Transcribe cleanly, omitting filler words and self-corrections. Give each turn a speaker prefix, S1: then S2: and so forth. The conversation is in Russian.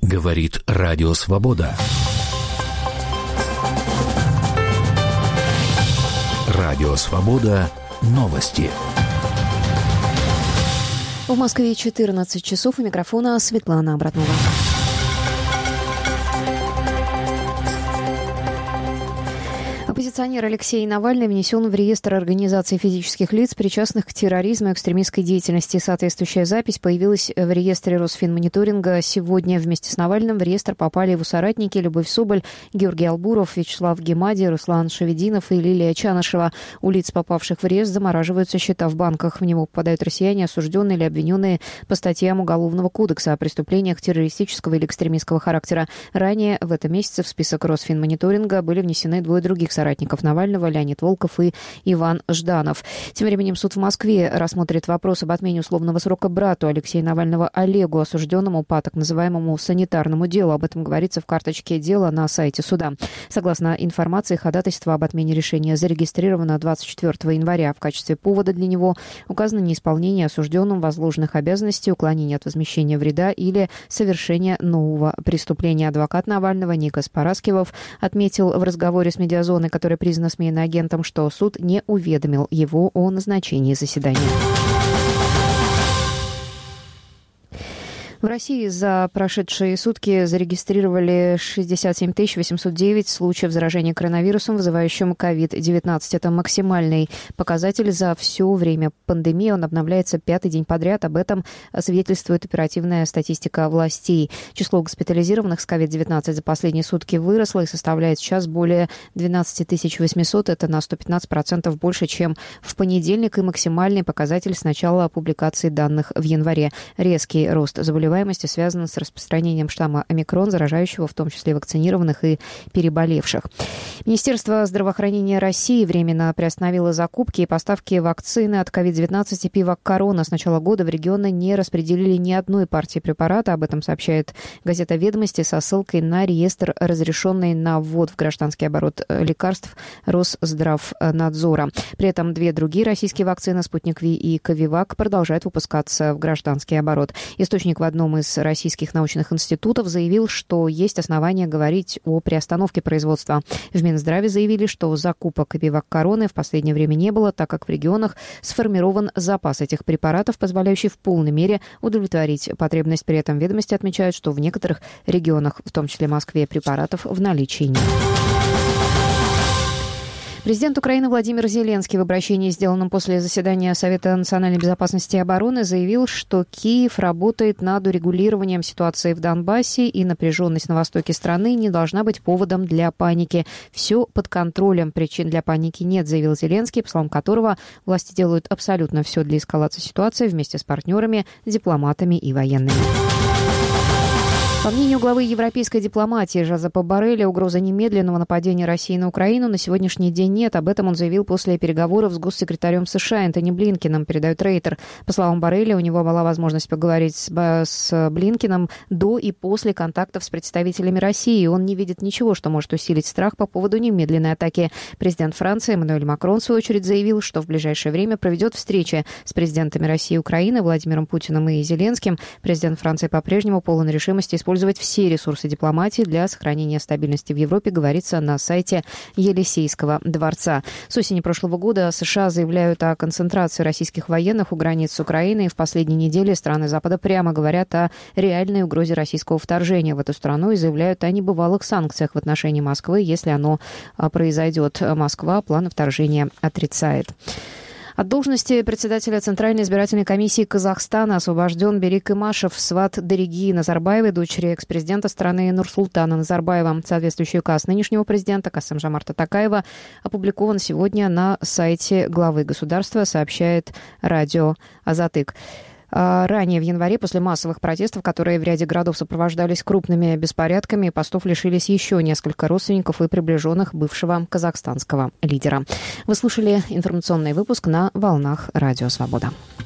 S1: Говорит Радио Свобода. Радио Свобода. Новости.
S2: В Москве 14 часов. У микрофона Светлана Абратнова. Оппозиционер Алексей Навальный внесен в реестр организаций физических лиц, причастных к терроризму и экстремистской деятельности. Соответствующая запись появилась в реестре Росфинмониторинга. Сегодня вместе с Навальным в реестр попали его соратники Любовь Соболь, Георгий Албуров, Вячеслав Гемади, Руслан Шавединов и Лилия Чанышева. У лиц, попавших в реестр, замораживаются счета в банках. В него попадают россияне, осужденные или обвиненные по статьям Уголовного кодекса о преступлениях террористического или экстремистского характера. Ранее в этом месяце в список Росфинмониторинга были внесены двое других соратников Навального, Леонид Волков и Иван Жданов. Тем временем суд в Москве рассмотрит вопрос об отмене условного срока брату Алексея Навального Олегу, осужденному по так называемому санитарному делу. Об этом говорится в карточке дела на сайте суда. Согласно информации, ходатайство об отмене решения зарегистрировано 24 января. В качестве повода для него указано неисполнение осужденным возложенных обязанностей, уклонение от возмещения вреда или совершение нового преступления. Адвокат Навального Никас Параскевов отметил в разговоре с «Медиазоной», который признан СМИ агентом, что суд не уведомил его о назначении заседания. В России за прошедшие сутки зарегистрировали 67 809 случаев заражения коронавирусом, вызывающим COVID-19. Это максимальный показатель за все время пандемии. Он обновляется 5-й день подряд. Об этом свидетельствует оперативная статистика властей. Число госпитализированных с COVID-19 за последние сутки выросло и составляет сейчас более 12 800. Это на 115% больше, чем в понедельник, и максимальный показатель с начала публикации данных в январе. Резкий рост заболеваемости связано с распространением штамма омикрон, заражающего в том числе вакцинированных и переболевших. Министерство здравоохранения России временно приостановило закупки и поставки вакцины от COVID-19 и Пивак Корона. С начала года в регионы не распределили ни одной партии препарата. Об этом сообщает газета «Ведомости» со ссылкой на реестр, разрешенный на ввод в гражданский оборот лекарств Росздравнадзора. При этом две другие российские вакцины «Спутник Ви» и «Ковивак» продолжают выпускаться в гражданский оборот. Источник в одном из российских научных институтов заявил, что есть основания говорить о приостановке производства. В Минздраве заявили, что закупок Пивак Короны в последнее время не было, так как в регионах сформирован запас этих препаратов, позволяющий в полной мере удовлетворить потребность. При этом «Ведомости» отмечают, что в некоторых регионах, в том числе Москве, препаратов в наличии нет. Президент Украины Владимир Зеленский в обращении, сделанном после заседания Совета национальной безопасности и обороны, заявил, что Киев работает над урегулированием ситуации в Донбассе, и напряженность на востоке страны не должна быть поводом для паники. Все под контролем, причин для паники нет, заявил Зеленский, по словам которого власти делают абсолютно все для эскалации ситуации вместе с партнерами, дипломатами и военными. По мнению главы европейской дипломатии Жозепа Борреля, угрозы немедленного нападения России на Украину на сегодняшний день нет. Об этом он заявил после переговоров с госсекретарем США Энтони Блинкеном, передает Рейтер. По словам Борреля, у него была возможность поговорить с Блинкеном до и после контактов с представителями России. Он не видит ничего, что может усилить страх по поводу немедленной атаки. Президент Франции Эммануэль Макрон, в свою очередь, заявил, что в ближайшее время проведет встречи с президентами России и Украины Владимиром Путиным и Зеленским. Президент Франции по-прежнему полон решимости использовать все ресурсы дипломатии для сохранения стабильности в Европе, говорится на сайте Елисейского дворца. С осени прошлого года США заявляют о концентрации российских военных у границ с Украиной, и в последние недели страны Запада прямо говорят о реальной угрозе российского вторжения в эту страну и заявляют о небывалых санкциях в отношении Москвы, если оно произойдет. Москва планы вторжения отрицает. От должности председателя Центральной избирательной комиссии Казахстана освобожден Берик Имашев, сват Дариги Назарбаевой, дочери экс-президента страны Нурсултана Назарбаева. Соответствующий указ нынешнего президента Касым-Жомарта Токаева опубликован сегодня на сайте главы государства, сообщает радио «Азатык». Ранее в январе, после массовых протестов, которые в ряде городов сопровождались крупными беспорядками, постов лишились еще несколько родственников и приближенных бывшего казахстанского лидера. Вы слушали информационный выпуск на волнах Радио Свобода.